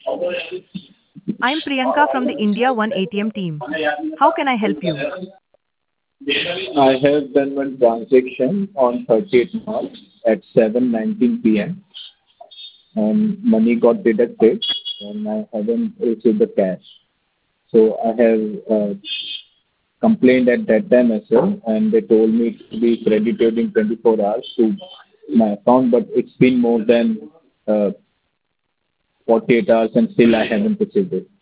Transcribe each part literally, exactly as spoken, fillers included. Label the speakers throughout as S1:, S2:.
S1: I'm Priyanka from the India One A T M team. How can I help you?
S2: I have done one transaction on thirtieth March at seven nineteen p m and money got deducted and I haven't received the cash. So I have uh, complained at that time as well, and they told me to be credited in twenty-four hours to my account, but it's been more than uh, forty-eight hours and still I haven't received it.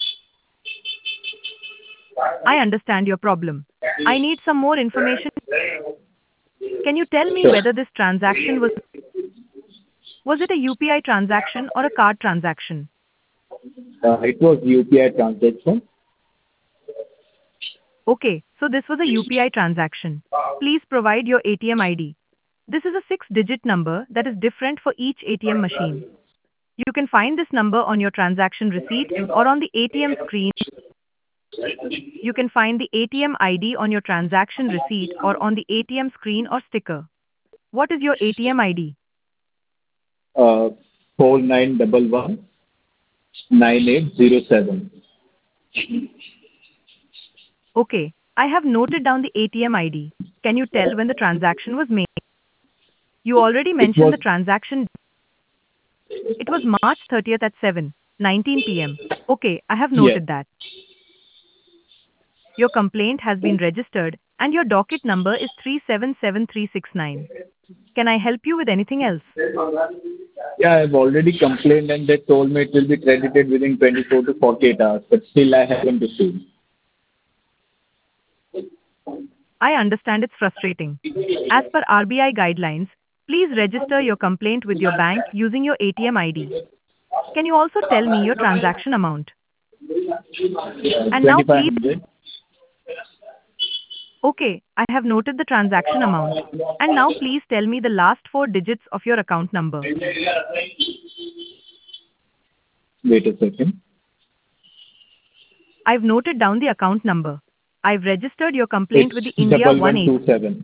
S1: I understand your problem. I need some more information. Can you tell me
S2: Sure.
S1: whether this transaction was was it a U P I transaction or a card transaction?
S2: Uh, it was U P I transaction.
S1: Okay, so this was a U P I transaction. Please provide your A T M I D. This is a six-digit number that is different for each A T M machine. You can find this number on your transaction receipt or on the A T M screen. You can find the A T M I D on your transaction receipt or on the A T M screen or sticker. What is your A T M I D?
S2: Uh, four nine one one nine eight zero seven.
S1: Okay, I have noted down the A T M I D. Can you tell when the transaction was made? You already
S2: It
S1: mentioned
S2: was
S1: the transaction. It was March thirtieth at seven nineteen p m. Okay, I have
S2: yes.
S1: noted that. Your complaint has been registered and your docket number is three seven seven three six nine. Can I help you with anything else?
S2: Yeah, I've already complained and they told me it will be credited within twenty-four to forty-eight hours, but still I haven't received.
S1: I understand it's frustrating. As per R B I guidelines, please register your complaint with your bank using your A T M I D. Can you also tell me your transaction amount?
S2: Uh,
S1: And now please,
S2: twenty-five hundred.
S1: okay, I have noted the transaction amount. And now please tell me the last four digits of your account number.
S2: Wait a second.
S1: I've noted down the account number. I've registered your complaint with the
S2: It's
S1: India
S2: double
S1: One
S2: one
S1: A T M.
S2: two seven.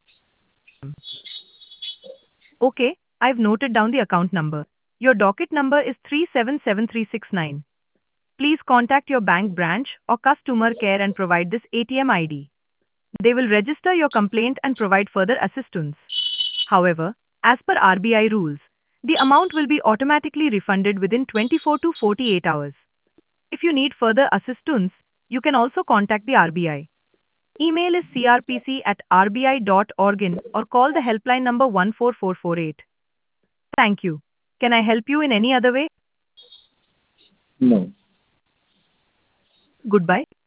S1: Okay, I've noted down the account number. Your docket number is three seven seven three six nine. Please contact your bank branch or customer care and provide this A T M I D. They will register your complaint and provide further assistance. However, as per R B I rules, the amount will be automatically refunded within twenty-four to forty-eight hours. If you need further assistance, you can also contact the R B I. Email is c r p c at r b i dot org in or call the helpline number one four four four eight. Thank you. Can I help you in any other way?
S2: No.
S1: Goodbye.